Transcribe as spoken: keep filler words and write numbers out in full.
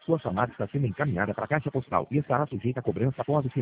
Sua chamada está sendo encaminhada para a caixa postal e estará sujeita a cobrança após o sinal.